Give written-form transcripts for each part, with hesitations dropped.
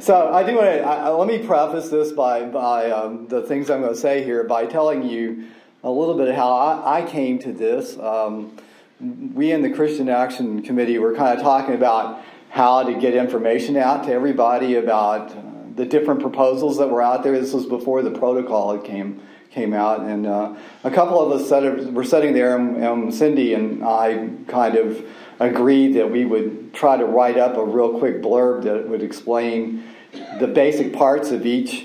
So I do want to let me preface this by the things I'm going to say here by telling you a little bit of how I came to this. We in the Christian Action Committee were kind of talking about how to get information out to everybody about the different proposals that were out there. This was before the protocol came out, and a couple of us were sitting there, and Cindy and I kind of agreed that we would try to write up a real quick blurb that would explain the basic parts of each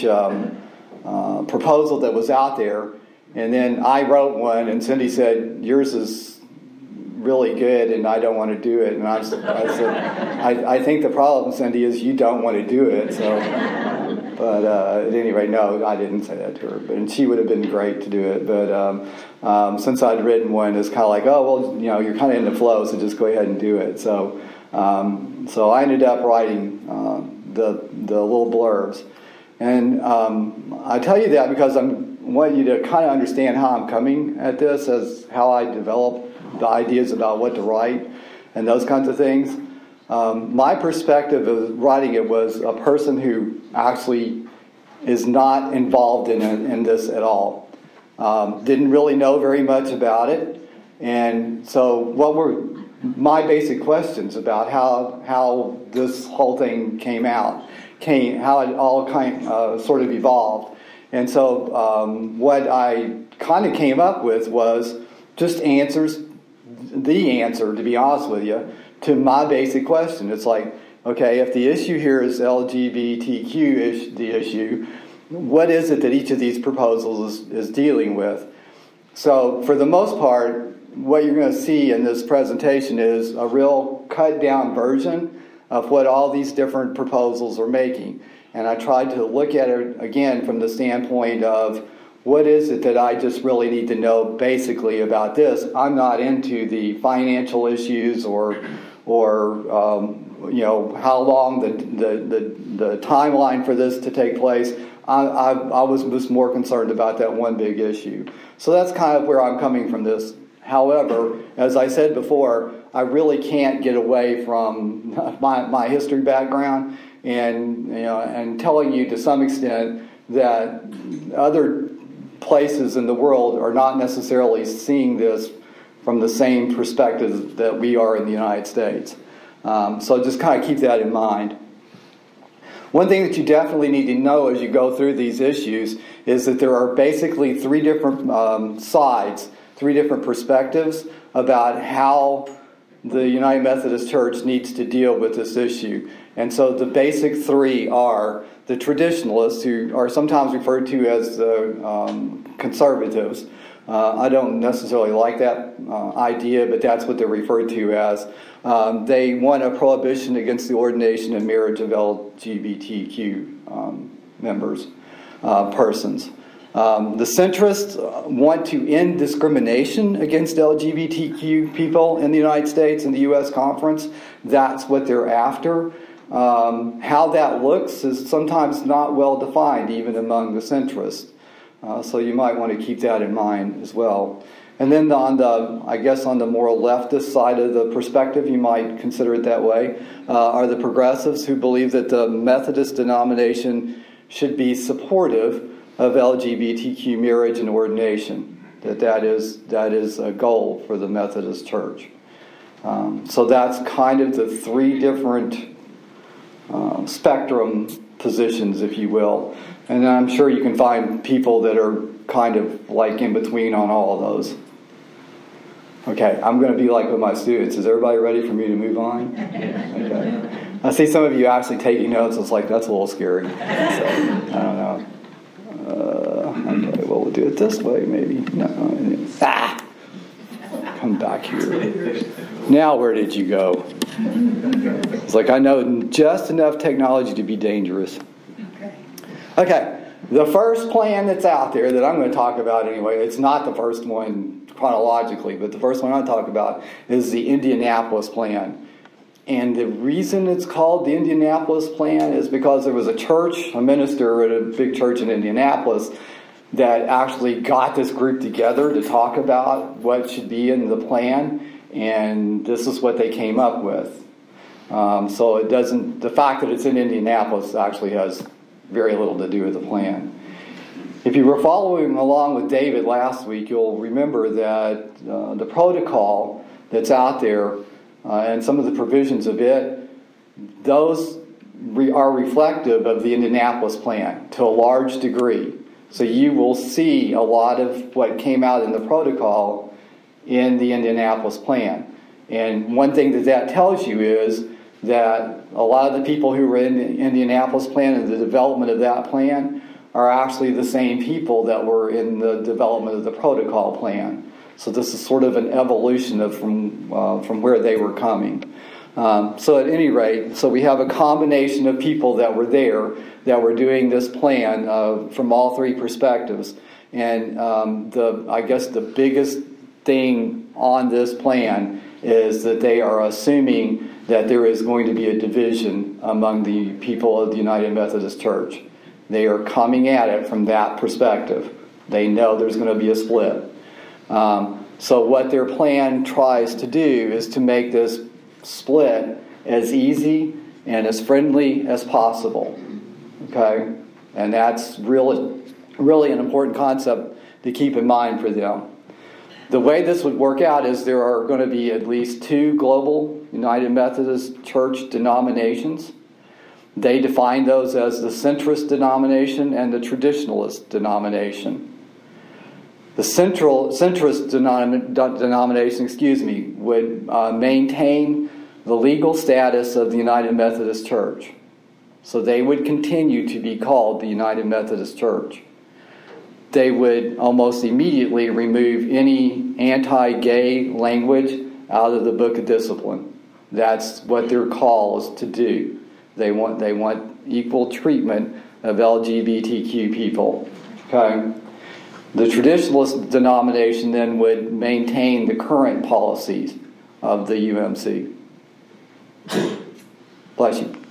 proposal that was out there. And then I wrote one, and Cindy said, "Yours is really good, and I don't want to do it." And I said, I think the problem, Cindy, is you don't want to do it. So, but at any rate, no, I didn't say that to her. And she would have been great to do it. But since I'd written one, it's kind of like, oh, well, you're kind of in the flow, so just go ahead and do it. So I ended up writing the little blurbs. And I tell you that because I want you to kind of understand how I'm coming at this, as how I develop the ideas about what to write and those kinds of things. My perspective of writing it was a person who actually is not involved in this at all. Didn't really know very much about it. And so what were my basic questions about how this whole thing how it all sort of evolved. And so what I kind of came up with was just the answer, to be honest with you, to my basic question. It's like, okay, if the issue here is LGBTQ the issue, what is it that each of these proposals is dealing with? So for the most part, what you're going to see in this presentation is a real cut-down version of what all these different proposals are making. And I tried to look at it, again, from the standpoint of what is it that I just really need to know basically about this. I'm not into the financial issues or how long the timeline for this to take place. I was just more concerned about that one big issue. So that's kind of where I'm coming from this. However, as I said before, I really can't get away from my history background and telling you to some extent that other places in the world are not necessarily seeing this from the same perspective that we are in the United States. So just kind of keep that in mind. One thing that you definitely need to know as you go through these issues is that there are basically three different sides, three different perspectives about how the United Methodist Church needs to deal with this issue. And so the basic three are the traditionalists, who are sometimes referred to as the conservatives. I don't necessarily like that idea, but that's what they're referred to as. They want a prohibition against the ordination and marriage of LGBTQ persons. The centrists want to end discrimination against LGBTQ people in the United States and the U.S. Conference. That's what they're after. How that looks is sometimes not well defined, even among the centrists. So you might want to keep that in mind as well. And then on the more leftist side of the perspective, you might consider it that way, are the progressives, who believe that the Methodist denomination should be supportive of LGBTQ marriage and ordination. That is a goal for the Methodist Church. So that's kind of the three different spectrum positions, if you will. And I'm sure you can find people that are kind of like in between on all of those. Okay, I'm going to be like with my students. Is everybody ready for me to move on? Okay. I see some of you actually taking notes. It's like, that's a little scary. So, I don't know. Okay, well, we'll do it this way, maybe. No. Come back here. Now, where did you go? It's like, I know just enough technology to be dangerous. Okay, the first plan that's out there that I'm going to talk about anyway, it's not the first one chronologically, but the first one I talk about is the Indianapolis Plan. And the reason it's called the Indianapolis Plan is because there was a minister at a big church in Indianapolis that actually got this group together to talk about what should be in the plan, and this is what they came up with. So it doesn't. The fact that it's in Indianapolis actually has very little to do with the plan. If you were following along with David last week, you'll remember that the protocol that's out there and some of the provisions of it, those are reflective of the Indianapolis plan to a large degree. So you will see a lot of what came out in the protocol in the Indianapolis plan. And one thing that tells you is that a lot of the people who were in the Indianapolis plan and the development of that plan are actually the same people that were in the development of the protocol plan. So this is sort of an evolution of from where they were coming. So at any rate, so we have a combination of people that were there that were doing this plan from all three perspectives. And I guess the biggest thing on this plan is that they are assuming that there is going to be a division among the people of the United Methodist Church. They are coming at it from that perspective. They know there's going to be a split. So what their plan tries to do is to make this split as easy and as friendly as possible. Okay? And that's really an important concept to keep in mind for them. The way this would work out is there are going to be at least 2 global United Methodist Church denominations. They define those as the centrist denomination and the traditionalist denomination. The centrist denomination, would maintain the legal status of the United Methodist Church. So they would continue to be called the United Methodist Church. They would almost immediately remove any anti-gay language out of the Book of Discipline. That's what their call is to do. They want equal treatment of LGBTQ people. Okay? The traditionalist denomination then would maintain the current policies of the UMC. Bless you.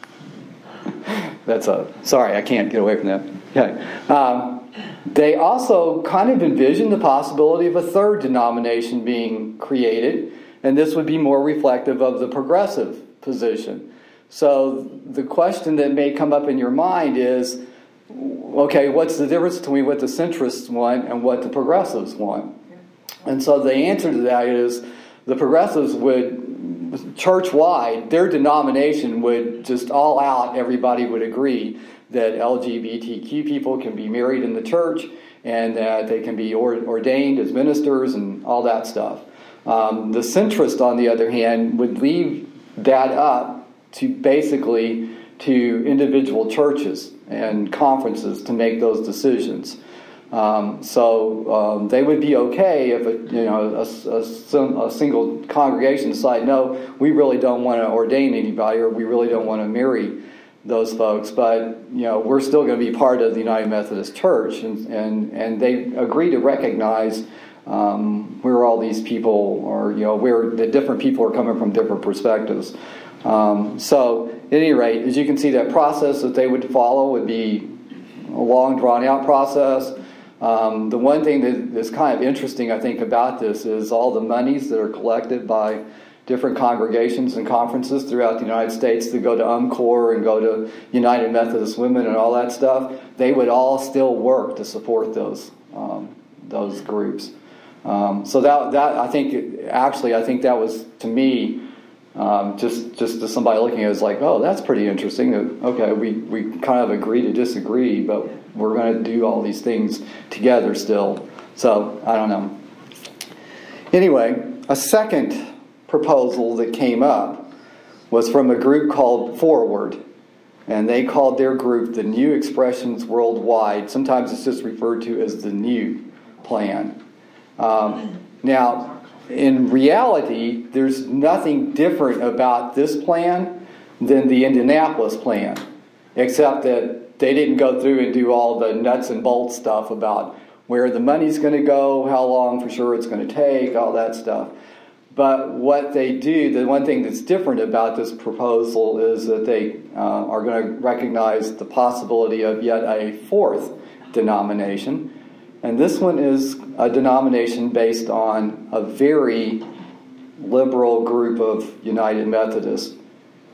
Sorry, I can't get away from that. Okay. They also kind of envision the possibility of a third denomination being created, and this would be more reflective of the progressive position. So the question that may come up in your mind is, okay, what's the difference between what the centrists want and what the progressives want? And so the answer to that is the progressives would, church-wide, their denomination would just all out, everybody would agree that LGBTQ people can be married in the church and that they can be ordained as ministers and all that stuff. The centrist, on the other hand, would leave that up to basically to individual churches and conferences to make those decisions. So they would be okay if a single congregation decide, no, we really don't want to ordain anybody, or we really don't want to marry those folks, but we're still going to be part of the United Methodist Church, and they agree to recognize where all these people are, where the different people are coming from different perspectives. So, at any rate, as you can see, that process that they would follow would be a long, drawn-out process. The one thing that's kind of interesting, I think, about this is all the monies that are collected by different congregations and conferences throughout the United States that go to UMCOR and go to United Methodist Women and all that stuff. They would all still work to support those groups. So that I think that was, to me, just to somebody looking at it, is like, oh, that's pretty interesting. Okay, we kind of agree to disagree, but we're going to do all these things together still. So I don't know. Anyway, a second proposal that came up was from a group called Forward, and they called their group the New Expressions Worldwide. Sometimes it's just referred to as the New Plan. Now, in reality, there's nothing different about this plan than the Indianapolis plan, except that they didn't go through and do all the nuts and bolts stuff about where the money's going to go, how long for sure it's going to take, all that stuff. But what they do, the one thing that's different about this proposal is that they are going to recognize the possibility of yet a fourth denomination. And this one is a denomination based on a very liberal group of United Methodists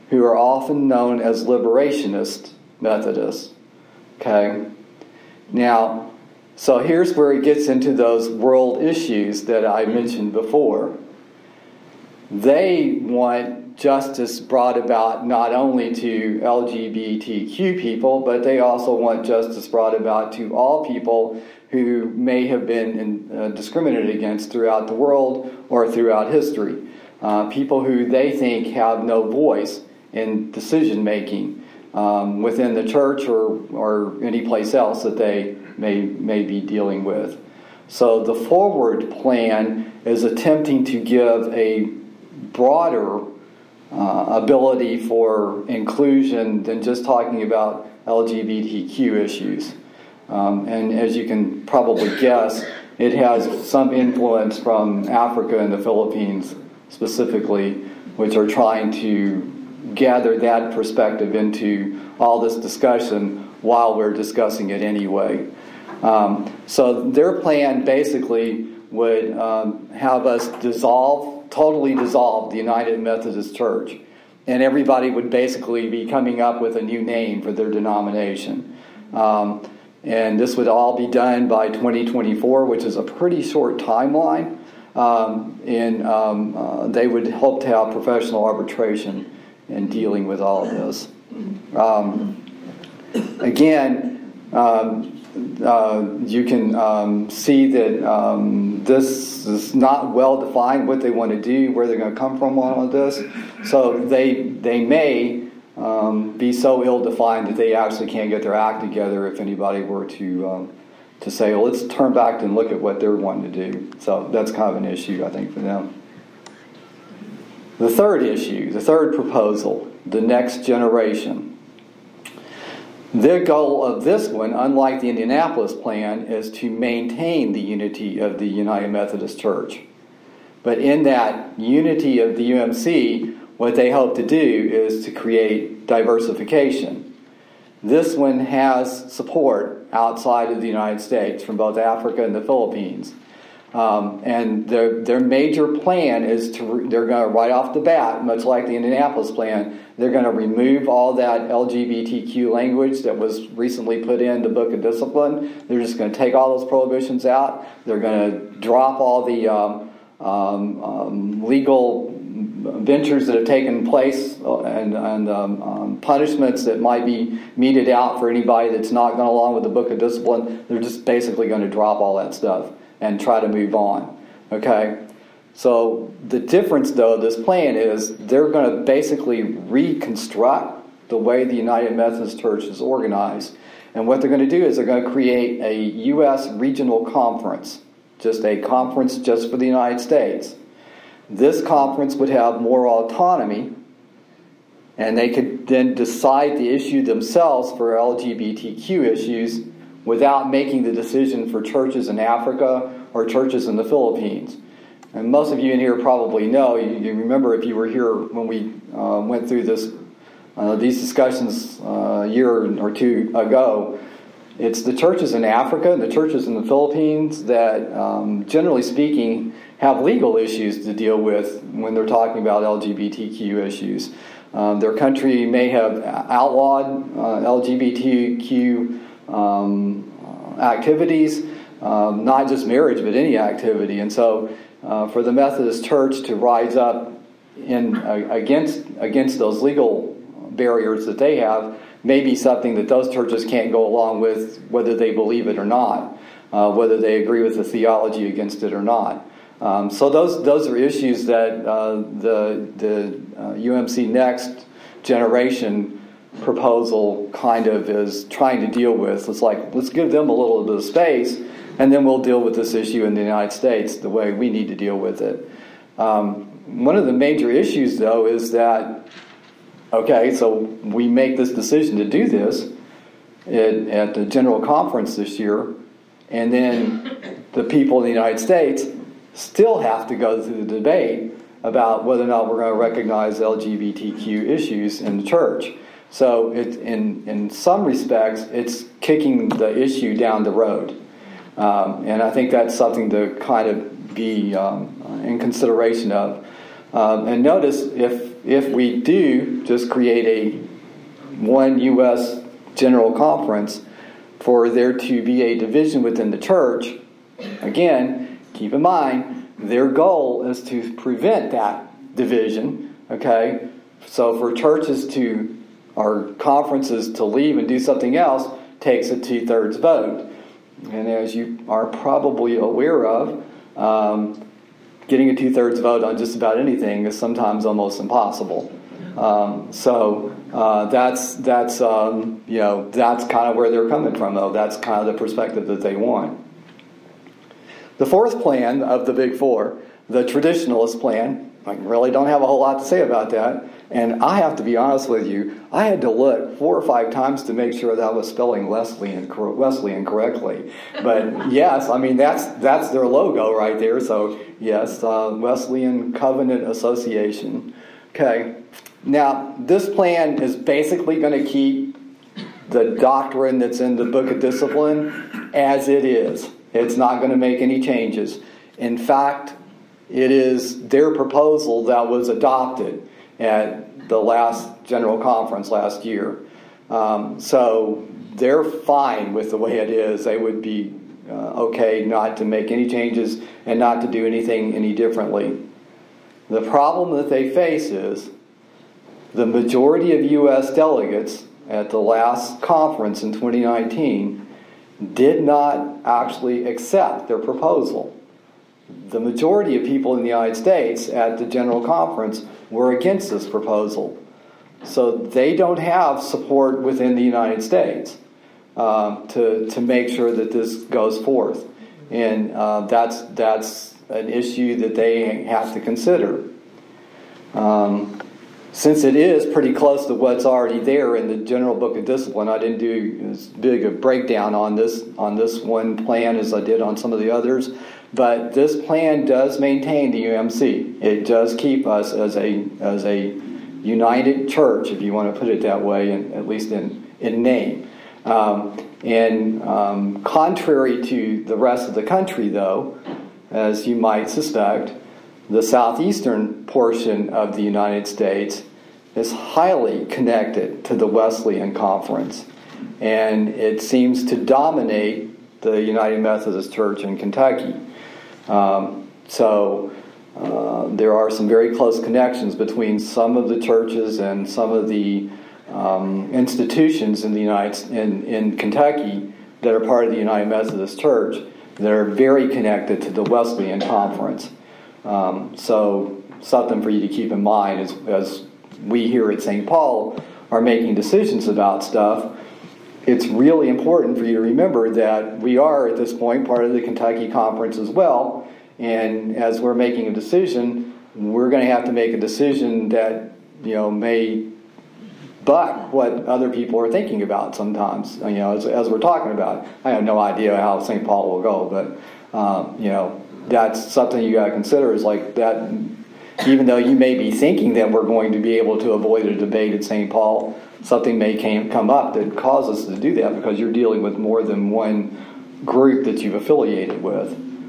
who are often known as liberationist Methodists. Okay? Now, so here's where it gets into those world issues that I mentioned before. They want justice brought about not only to LGBTQ people, but they also want justice brought about to all people who may have been discriminated against throughout the world or throughout history. People who they think have no voice in decision making within the church or any place else that they may be dealing with. So the Forward Plan is attempting to give a broader ability for inclusion than just talking about LGBTQ issues. And as you can probably guess, it has some influence from Africa and the Philippines specifically, which are trying to gather that perspective into all this discussion while we're discussing it anyway. So their plan basically would have us totally dissolve the United Methodist Church, and everybody would basically be coming up with a new name for their denomination. And this would all be done by 2024, which is a pretty short timeline. And they would hope to have professional arbitration in dealing with all of this. Again, you can see that this is not well defined what they want to do, where they're going to come from on all of this. So they may be so ill-defined that they actually can't get their act together if anybody were to say, well, let's turn back and look at what they're wanting to do. So that's kind of an issue, I think, for them. The third issue, the third proposal, the next generation. The goal of this one, unlike the Indianapolis plan, is to maintain the unity of the United Methodist Church. But in that unity of the UMC, what they hope to do is to create diversification. This one has support outside of the United States from both Africa and the Philippines. And their major plan is they're going to, right off the bat, much like the Indianapolis plan, they're going to remove all that LGBTQ language that was recently put in the Book of Discipline. They're just going to take all those prohibitions out. They're going to drop all the legal ventures that have taken place and punishments that might be meted out for anybody that's not going along with the Book of Discipline. They're just basically going to drop all that stuff and try to move on. Okay? So the difference, though, of this plan is they're going to basically reconstruct the way the United Methodist Church is organized. And what they're going to do is they're going to create a U.S. regional conference, just a conference just for the United States. This conference would have more autonomy, and they could then decide the issue themselves for LGBTQ issues without making the decision for churches in Africa or churches in the Philippines. And most of you in here probably know, you remember if you were here when we went through these discussions a year or two ago, it's the churches in Africa and the churches in the Philippines that, generally speaking, have legal issues to deal with when they're talking about LGBTQ issues. Their country may have outlawed LGBTQ activities, not just marriage, but any activity. And so for the Methodist Church to rise up against those legal barriers that they have may be something that those churches can't go along with, whether they believe it or not, whether they agree with the theology against it or not. So those are issues that the UMC Next Generation proposal kind of is trying to deal with. It's like, let's give them a little bit of space, and then we'll deal with this issue in the United States the way we need to deal with it. One of the major issues, though, is that, okay, so we make this decision to do this at the General Conference this year, and then the people in the United States still have to go through the debate about whether or not we're going to recognize LGBTQ issues in the church. So in some respects, it's kicking the issue down the road. And I think that's something to kind of be in consideration of. And notice, if we do just create a one U.S. General Conference, for there to be a division within the church, again, keep in mind, their goal is to prevent that division, okay? So for churches or conferences to leave and do something else takes a 2/3 vote. And as you are probably aware of, getting a 2/3 vote on just about anything is sometimes almost impossible. That's kind of where they're coming from, though. That's kind of the perspective that they want. The fourth plan of the Big Four, the traditionalist plan, I really don't have a whole lot to say about that. And I have to be honest with you, I had to look 4 or 5 times to make sure that I was spelling Wesleyan correctly. But yes, I mean, that's their logo right there. So yes, Wesleyan Covenant Association. Okay. Now, this plan is basically going to keep the doctrine that's in the Book of Discipline as it is. It's not going to make any changes. In fact, it is their proposal that was adopted at the last General Conference last year. So they're fine with the way it is. They would be okay not to make any changes and not to do anything any differently. The problem that they face is the majority of U.S. delegates at the last conference in 2019 did not actually accept their proposal. The majority of people in the United States at the General Conference were against this proposal. So they don't have support within the United States to make sure that this goes forth. And that's an issue that they have to consider. Since it is pretty close to what's already there in the General Book of Discipline, I didn't do as big a breakdown on this one plan as I did on some of the others. But this plan does maintain the UMC. It does keep us as a united church, if you want to put it that way, at least in name. Contrary to the rest of the country, though, as you might suspect, the southeastern portion of the United States is highly connected to the Wesleyan Conference, and it seems to dominate the United Methodist Church in Kentucky. There are some very close connections between some of the churches and some of the institutions in Kentucky that are part of the United Methodist Church that are very connected to the Wesleyan Conference. So something for you to keep in mind as we here at St. Paul are making decisions about stuff. It's really important for you to remember that we are at this point part of the Kentucky Conference as well. And as we're making a decision, we're going to have to make a decision that may buck what other people are thinking about sometimes. As we're talking about, I have no idea how St. Paul will go, but that's something you got to consider. Is like that. Even though you may be thinking that we're going to be able to avoid a debate at St. Paul, something may come up that causes us to do that because you're dealing with more than one group that you've affiliated with.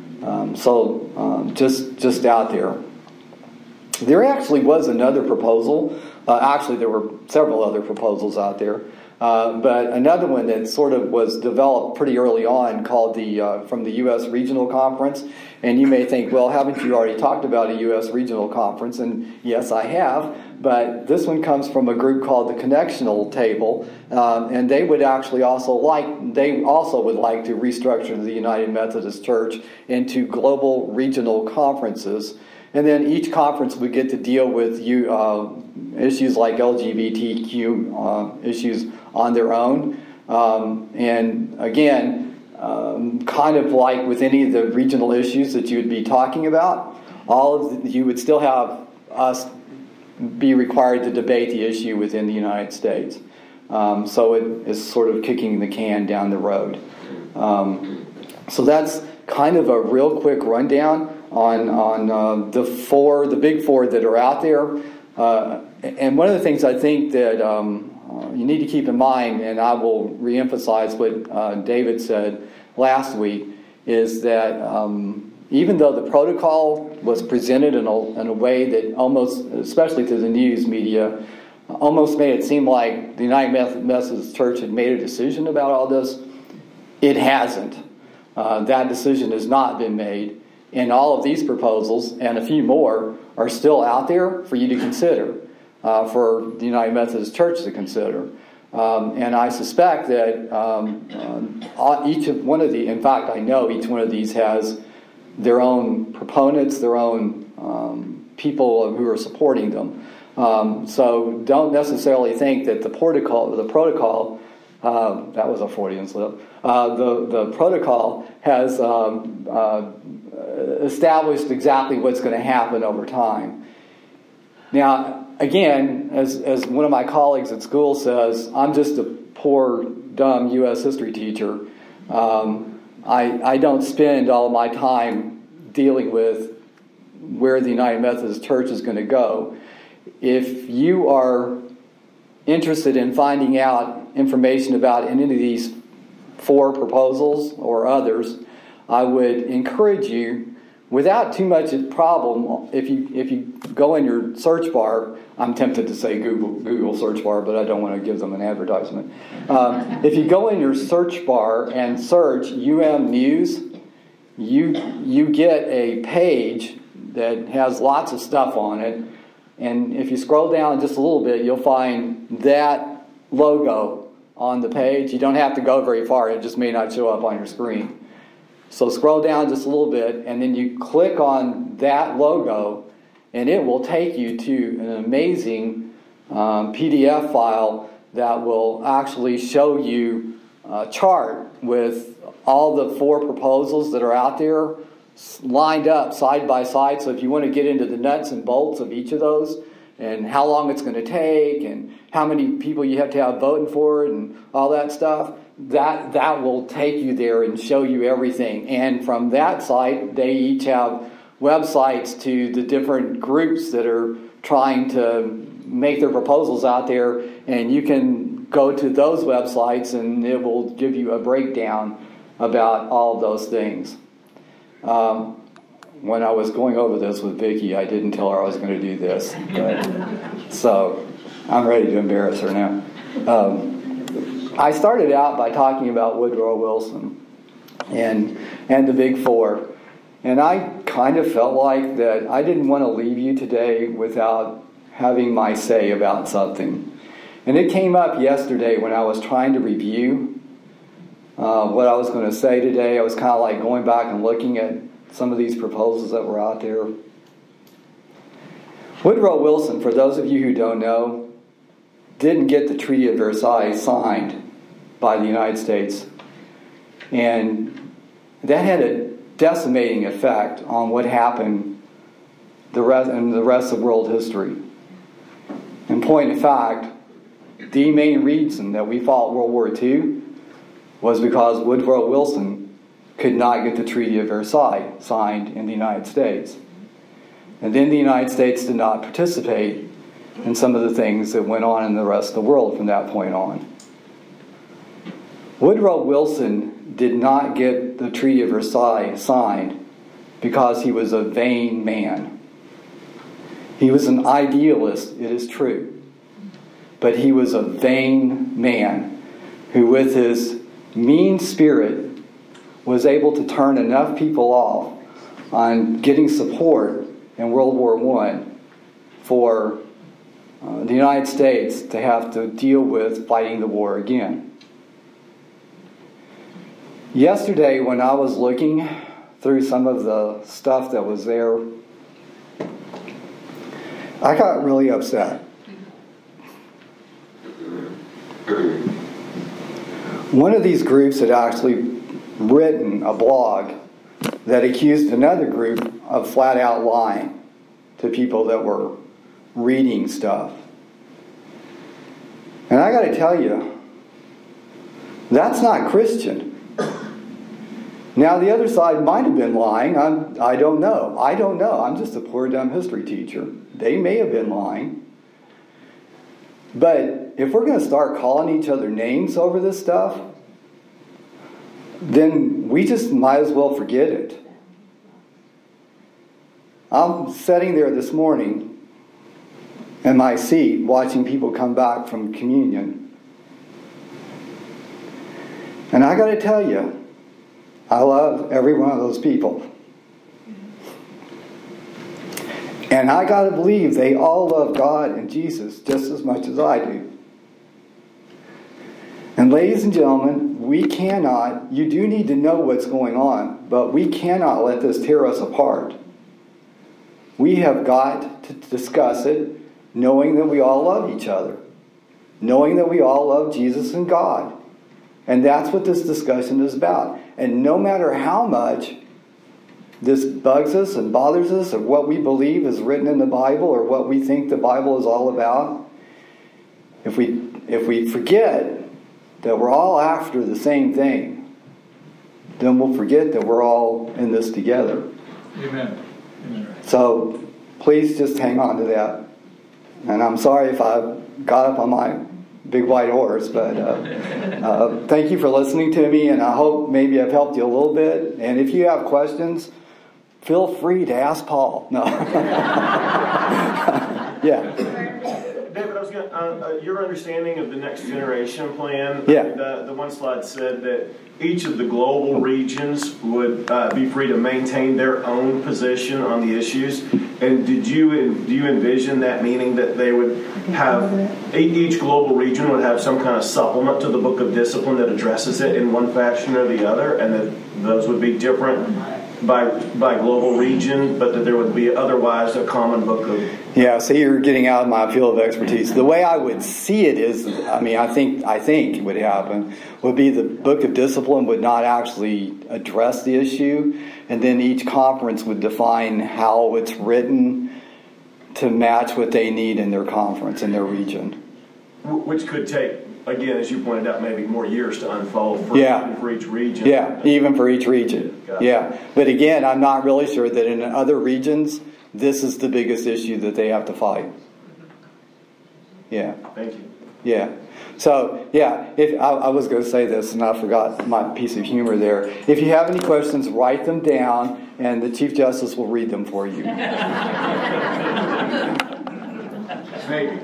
Just out there. There actually was another proposal. Actually, there were several other proposals out there. But another one that sort of was developed pretty early on called from the U.S. Regional Conference. And you may think, well, haven't you already talked about a U.S. Regional Conference? And yes, I have. But this one comes from a group called the Connectional Table. And they would actually also would like to restructure the United Methodist Church into global regional conferences. And then each conference would get to deal with issues like LGBTQ issues on their own. And again, kind of like with any of the regional issues that you would be talking about, you would still have us be required to debate the issue within the United States. So it is sort of kicking the can down the road. So that's kind of a real quick rundown on the big four that are out there. And one of the things I think that you need to keep in mind, and I will reemphasize what David said last week, is that even though the protocol was presented in a way that almost, especially to the news media, almost made it seem like the United Methodist Church had made a decision about all this, it hasn't. That decision has not been made. And all of these proposals, and a few more, are still out there for you to consider, for the United Methodist Church to consider. And I suspect that each of one of the, in fact, I know each one of these has their own proponents, their own people who are supporting them. So don't necessarily think that the protocol that was a Freudian slip. The protocol has established exactly what's going to happen over time. Now, again, as one of my colleagues at school says, I'm just a poor, dumb U.S. history teacher. I don't spend all my time dealing with where the United Methodist Church is going to go. If you are interested in finding out information about any of these 4 proposals or others, I would encourage you, without too much problem, if you go in your search bar, I'm tempted to say Google search bar, but I don't want to give them an advertisement. If you go in your search bar and search UM News, you get a page that has lots of stuff on it. And if you scroll down just a little bit, you'll find that logo on the page. You don't have to go very far. It just may not show up on your screen. So scroll down just a little bit, and then you click on that logo, and it will take you to an amazing PDF file that will actually show you a chart with all the 4 proposals that are out there lined up side by side. So if you want to get into the nuts and bolts of each of those and how long it's going to take and how many people you have to have voting for it and all that stuff, that will take you there and show you everything. And from that site, they each have websites to the different groups that are trying to make their proposals out there, and you can go to those websites and it will give you a breakdown about all of those things. When I was going over this with Vicki, I didn't tell her I was going to do this. So I'm ready to embarrass her now. I started out by talking about Woodrow Wilson and the Big Four. And I kind of felt like that I didn't want to leave you today without having my say about something. And it came up yesterday when I was trying to review what I was going to say today. I was kind of like going back and looking at some of these proposals that were out there. Woodrow Wilson, for those of you who don't know, didn't get the Treaty of Versailles signed by the United States. And that had a decimating effect on what happened in the rest of world history. In point of fact, the main reason that we fought World War II was because Woodrow Wilson could not get the Treaty of Versailles signed in the United States. And then the United States did not participate in some of the things that went on in the rest of the world from that point on. Woodrow Wilson did not get the Treaty of Versailles signed because he was a vain man. He was an idealist, it is true. But he was a vain man who, with his mean spirit, was able to turn enough people off on getting support in World War I for the United States to have to deal with fighting the war again. Yesterday, when I was looking through some of the stuff that was there, I got really upset. One of these groups had actually written a blog that accused another group of flat out lying to people that were reading stuff. And I got to tell you, that's not Christian. Now, the other side might have been lying. I don't know. I'm just a poor, dumb history teacher. They may have been lying. But if we're going to start calling each other names over this stuff, then we just might as well forget it. I'm sitting there this morning in my seat watching people come back from communion. And I got to tell you, I love every one of those people. And I got to believe they all love God and Jesus just as much as I do. And ladies and gentlemen, you do need to know what's going on, but we cannot let this tear us apart. We have got to discuss it knowing that we all love each other, knowing that we all love Jesus and God. And that's what this discussion is about. And no matter how much this bugs us and bothers us, or what we believe is written in the Bible, or what we think the Bible is all about, if we forget that we're all after the same thing, then we'll forget that we're all in this together. Amen. Amen. So please just hang on to that. And I'm sorry if I got up on my big white horse, but thank you for listening to me, and I hope maybe I've helped you a little bit. And if you have questions, feel free to ask Paul. No. Yeah. David, I was going your understanding of the Next Generation Plan. Yeah. The one slide said that each of the global regions would be free to maintain their own position on the issues. And do you envision that meaning that they would have each global region would have some kind of supplement to the Book of Discipline that addresses it in one fashion or the other, and that those would be different by global region, but that there would be otherwise a common book of... Yeah, so you're getting out of my field of expertise. The way I would see it is, I think would happen would be the Book of Discipline would not actually address the issue, and then each conference would define how it's written to match what they need in their conference, in their region. Which could take, again, as you pointed out, maybe more years to unfold for each region. Yeah, even for each region. Got it. Yeah. But again, I'm not really sure that in other regions, this is the biggest issue that they have to fight. Yeah. Thank you. Yeah. So, yeah, if I was going to say this, and I forgot my piece of humor there. If you have any questions, write them down, and the Chief Justice will read them for you. Maybe.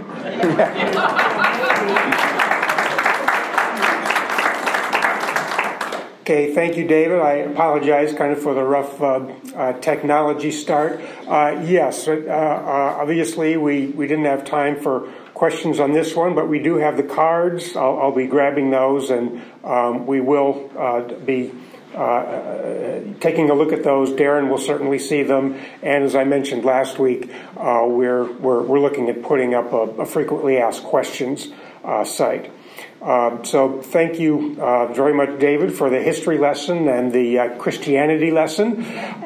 Okay, thank you, David. I apologize kind of for the rough technology start. Yes, obviously we didn't have time for questions on this one, but we do have the cards. I'll be grabbing those, and we will be taking a look at those. Darren will certainly see them, and as I mentioned last week, we're looking at putting up a frequently asked questions site. So thank you very much, David, for the history lesson and the Christianity lesson.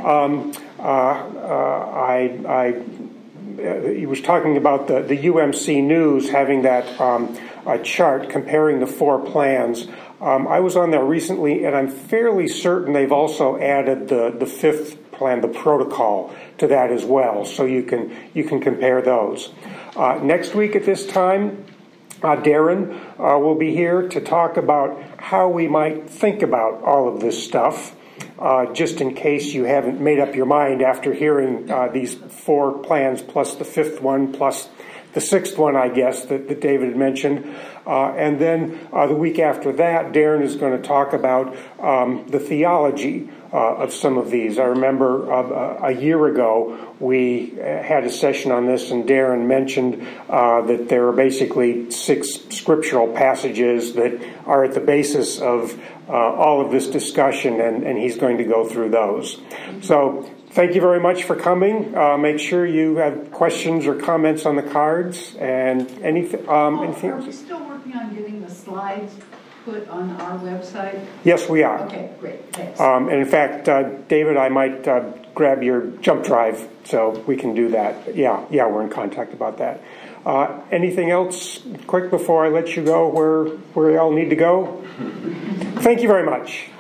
He was talking about the UMC News having that chart comparing the 4 plans. I was on there recently, and I'm fairly certain they've also added the 5th plan, the protocol, to that as well. So you can compare those. Next week at this time, Darren will be here to talk about how we might think about all of this stuff, just in case you haven't made up your mind after hearing these 4 plans plus the 5th one plus the 6th one, I guess, that David had mentioned. And then the week after that, Darren is going to talk about the theology of some of these. I remember a year ago we had a session on this, and Darren mentioned that there are basically 6 scriptural passages that are at the basis of all of this discussion, and he's going to go through those. So thank you very much for coming. Make sure you have questions or comments on the cards and anything. Are we still working on getting the slides put on our website? Yes, we are. Okay, great. Thanks. And in fact, David, I might grab your jump drive so we can do that. Yeah, we're in contact about that. Anything else quick before I let you go where you all need to go? Thank you very much.